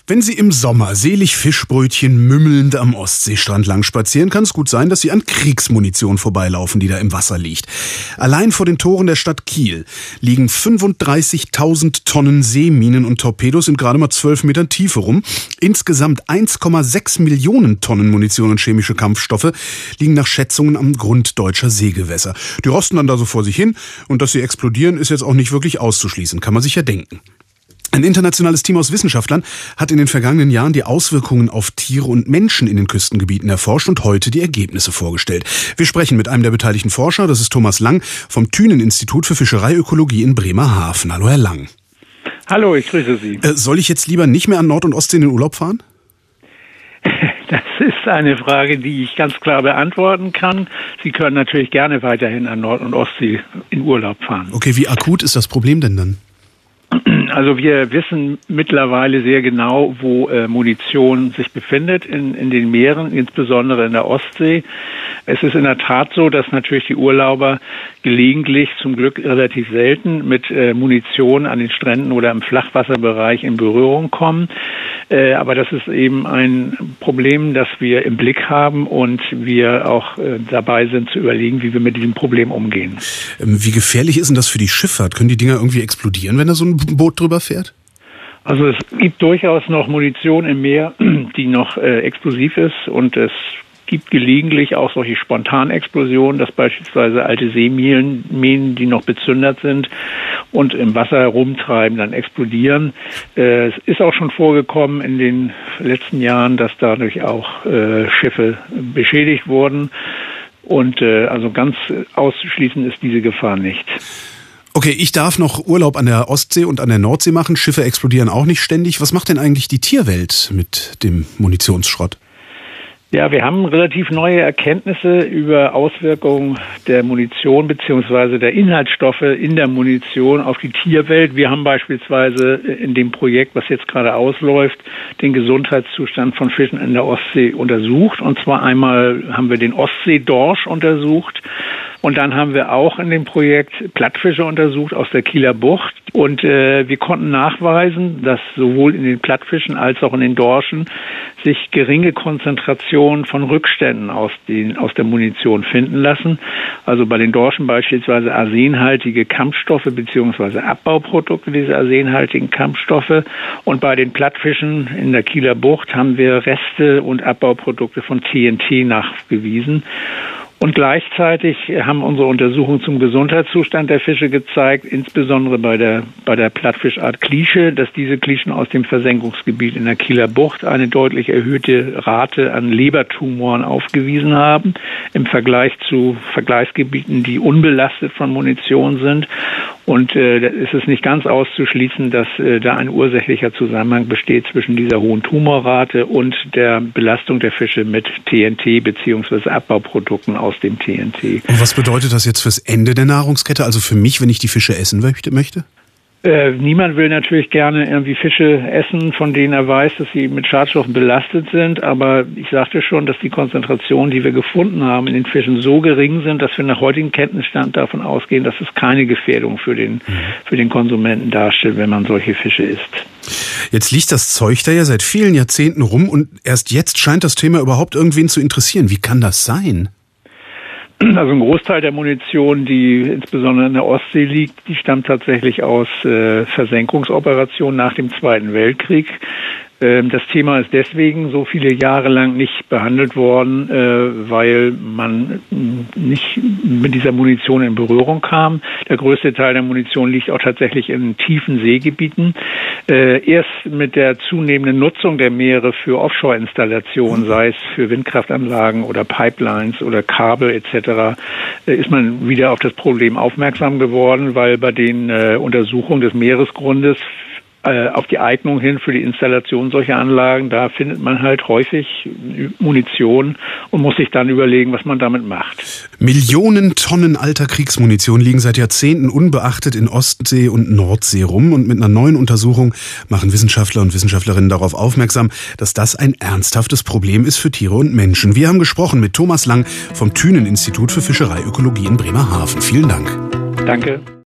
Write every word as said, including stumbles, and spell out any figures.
Wenn Sie im Sommer selig Fischbrötchen mümmelnd am Ostseestrand lang spazieren, kann es gut sein, dass Sie an Kriegsmunition vorbeilaufen, die da im Wasser liegt. Allein vor den Toren der Stadt Kiel liegen fünfunddreißigtausend Tonnen Seeminen und Torpedos in gerade mal zwölf Metern Tiefe rum. Insgesamt eins Komma sechs Millionen Tonnen Munition und chemische Kampfstoffe liegen nach Schätzungen am Grund deutscher Seegewässer. Die rosten dann da so vor sich hin und dass sie explodieren, ist jetzt auch nicht wirklich auszuschließen, kann man sich ja denken. Ein internationales Team aus Wissenschaftlern hat in den vergangenen Jahren die Auswirkungen auf Tiere und Menschen in den Küstengebieten erforscht und heute die Ergebnisse vorgestellt. Wir sprechen mit einem der beteiligten Forscher, das ist Thomas Lang vom Thünen-Institut für Fischereiökologie in Bremerhaven. Hallo, Herr Lang. Hallo, ich grüße Sie. Äh, soll ich jetzt lieber nicht mehr an Nord- und Ostsee in den Urlaub fahren? Das ist eine Frage, die ich ganz klar beantworten kann. Sie können natürlich gerne weiterhin an Nord- und Ostsee in Urlaub fahren. Okay, wie akut ist das Problem denn dann? Also wir wissen mittlerweile sehr genau, wo äh, Munition sich befindet in, in den Meeren, insbesondere in der Ostsee. Es ist in der Tat so, dass natürlich die Urlauber gelegentlich, zum Glück relativ selten, mit äh, Munition an den Stränden oder im Flachwasserbereich in Berührung kommen. Äh, aber das ist eben ein Problem, das wir im Blick haben und wir auch äh, dabei sind zu überlegen, wie wir mit diesem Problem umgehen. Ähm, wie gefährlich ist denn das für die Schifffahrt? Können die Dinger irgendwie explodieren, wenn da so ein Boot drüber fährt? Also es gibt durchaus noch Munition im Meer, die noch äh, explosiv ist, und es gibt gelegentlich auch solche Spontanexplosionen, dass beispielsweise alte Seeminen, Minen, die noch bezündert sind und im Wasser herumtreiben, dann explodieren. Äh, es ist auch schon vorgekommen in den letzten Jahren, dass dadurch auch äh, Schiffe beschädigt wurden. Und äh, also ganz auszuschließen ist diese Gefahr nicht. Okay, ich darf noch Urlaub an der Ostsee und an der Nordsee machen. Schiffe explodieren auch nicht ständig. Was macht denn eigentlich die Tierwelt mit dem Munitionsschrott? Ja, wir haben relativ neue Erkenntnisse über Auswirkungen der Munition bzw. der Inhaltsstoffe in der Munition auf die Tierwelt. Wir haben beispielsweise in dem Projekt, was jetzt gerade ausläuft, den Gesundheitszustand von Fischen in der Ostsee untersucht. Und zwar einmal haben wir den Ostseedorsch untersucht. Und dann haben wir auch in dem Projekt Plattfische untersucht aus der Kieler Bucht. Und äh, wir konnten nachweisen, dass sowohl in den Plattfischen als auch in den Dorschen sich geringe Konzentrationen von Rückständen aus, den, aus der Munition finden lassen. Also bei den Dorschen beispielsweise arsenhaltige Kampfstoffe bzw. Abbauprodukte dieser arsenhaltigen Kampfstoffe. Und bei den Plattfischen in der Kieler Bucht haben wir Reste und Abbauprodukte von T N T nachgewiesen. Und gleichzeitig haben unsere Untersuchungen zum Gesundheitszustand der Fische gezeigt, insbesondere bei der, bei der Plattfischart Klische, dass diese Klischen aus dem Versenkungsgebiet in der Kieler Bucht eine deutlich erhöhte Rate an Lebertumoren aufgewiesen haben, im Vergleich zu Vergleichsgebieten, die unbelastet von Munition sind. Und äh, da ist es nicht ganz auszuschließen, dass äh, da ein ursächlicher Zusammenhang besteht zwischen dieser hohen Tumorrate und der Belastung der Fische mit T N T bzw. Abbauprodukten aus dem T N T. Und was bedeutet das jetzt fürs Ende der Nahrungskette? Also für mich, wenn ich die Fische essen möchte? Äh, niemand will natürlich gerne irgendwie Fische essen, von denen er weiß, dass sie mit Schadstoffen belastet sind. Aber ich sagte schon, dass die Konzentrationen, die wir gefunden haben in den Fischen, so gering sind, dass wir nach heutigem Kenntnisstand davon ausgehen, dass es keine Gefährdung für den, für den Konsumenten darstellt, wenn man solche Fische isst. Jetzt liegt das Zeug da ja seit vielen Jahrzehnten rum und erst jetzt scheint das Thema überhaupt irgendwen zu interessieren. Wie kann das sein? Also ein Großteil der Munition, die insbesondere in der Ostsee liegt, die stammt tatsächlich aus äh, Versenkungsoperationen nach dem Zweiten Weltkrieg. Ähm, das Thema ist deswegen so viele Jahre lang nicht behandelt worden, äh, weil man nicht mit dieser Munition in Berührung kam. Der größte Teil der Munition liegt auch tatsächlich in tiefen Seegebieten. Äh, erst mit der zunehmenden Nutzung der Meere für Offshore-Installationen, sei es für Windkraftanlagen oder Pipelines oder Kabel et cetera, äh, ist man wieder auf das Problem aufmerksam geworden, weil bei den äh, Untersuchungen des Meeresgrundes auf die Eignung hin für die Installation solcher Anlagen, da findet man halt häufig Munition und muss sich dann überlegen, was man damit macht. Millionen Tonnen alter Kriegsmunition liegen seit Jahrzehnten unbeachtet in Ostsee und Nordsee rum und mit einer neuen Untersuchung machen Wissenschaftler und Wissenschaftlerinnen darauf aufmerksam, dass das ein ernsthaftes Problem ist für Tiere und Menschen. Wir haben gesprochen mit Thomas Lang vom Thünen-Institut für Fischereiökologie in Bremerhaven. Vielen Dank. Danke.